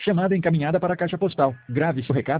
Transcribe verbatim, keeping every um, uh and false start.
Chamada encaminhada para a caixa postal. Grave seu recado.